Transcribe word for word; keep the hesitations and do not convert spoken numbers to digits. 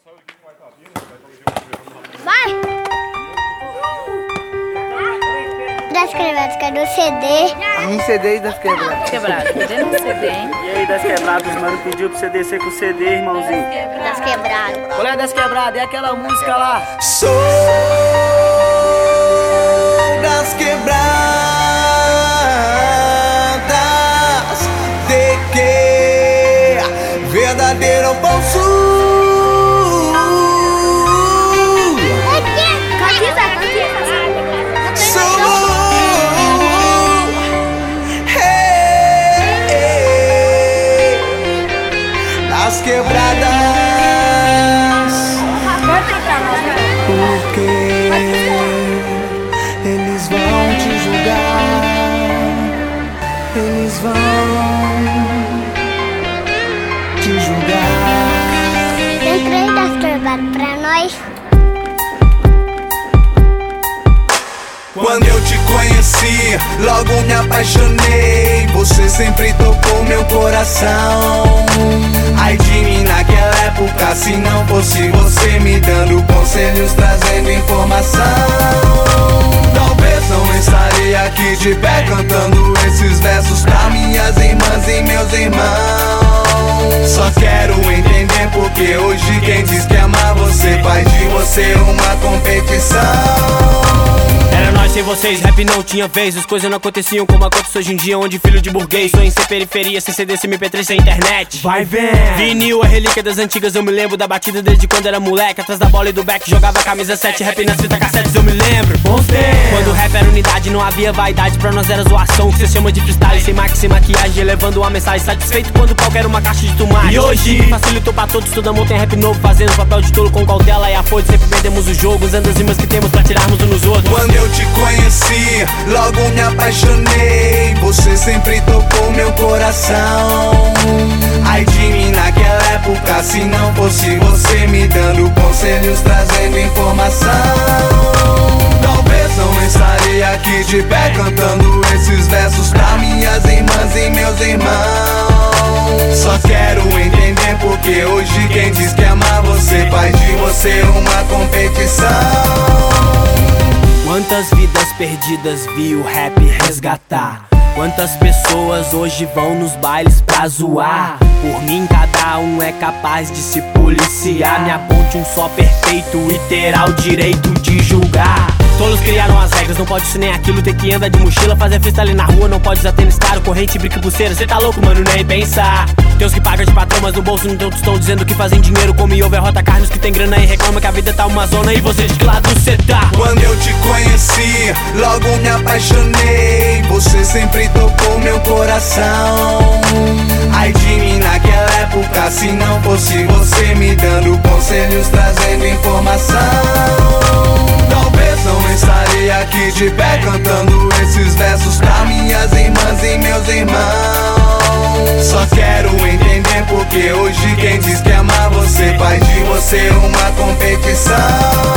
Vai! Das Quebradas, cadê o C D? Um C D e das Quebradas. Quebrado, cadê no C D, hein? E aí, das Quebradas, mano, pediu pra você descer com o C D, irmãozinho. Das Quebradas. Qual é das Quebradas? É aquela música lá. Sou das quebradas, de que verdadeiro ou falso. As quebradas, porque eles vão te julgar, eles vão te julgar. Tem três das Quebradas pra nós. Quando eu te conheci, logo me apaixonei. Você sempre tocou meu coração. Ai de mim naquela época, se não fosse você me dando conselhos, trazendo informação, talvez não estaria aqui de pé cantando esses versos pra minhas irmãs e meus irmãos. Só quero entender porque hoje quem diz que ama você faz de você uma competição. Era nós sem vocês, rap não tinha vez. As coisas não aconteciam como acontece hoje em dia, onde filho de burguês sonha em ser periferia, sem C D, sem M P três, sem internet. Vai vendo. Vinil é relíquia das antigas, eu me lembro da batida desde quando era moleque. Atrás da bola e do back, jogava camisa sete, rap nas fitas cassetes, eu me lembro. Bons tempos. Quando o rap era unidade, não havia vaidade, pra nós era zoação, que cê chama de freestyle, sem max, sem maquiagem, levando uma mensagem satisfeito quando qualquer uma caixa de tomate. E hoje facilitou pra todos, toda mão tem rap novo, fazendo papel de tolo com cautela e a foice, sempre perdemos o jogo, usando as rimas que temos pra tirarmos uns nos outros. Quando eu te conheci, logo me apaixonei. Você sempre tocou meu coração. Ai de mim naquela época, se não fosse você me dando conselhos, trazendo informação, talvez não estaria aqui de pé cantando esses versos pra minhas irmãs e meus irmãos. Só quero entender porque hoje quem diz que ama você faz de você uma competição. Quantas vidas perdidas vi o rap resgatar? Quantas pessoas hoje vão nos bailes pra zoar? Por mim cada um é capaz de se policiar. Me aponte um só perfeito e terá o direito de julgar. Todos criaram as regras, não pode isso nem aquilo. Ter que andar de mochila, fazer freestyle na rua. Não pode usar tênis caro, corrente, brinco e pulseira. Cê tá louco, mano, nem pensar. Tem os que pagam de patrão, mas no bolso não estão dizendo que fazem dinheiro. Come over, rota carne, os que tem grana e reclama que a vida tá uma zona. E você de que lado cê tá? Quando eu te conheci, logo me apaixonei. Você sempre tocou meu coração. Ai de mim naquela época, se não fosse você me dando conselhos, trazendo informação, talvez não estaria aqui de pé cantando esses versos pra minhas irmãs e meus irmãos. Só quero entender porque hoje quem diz que ama você faz de você uma competição.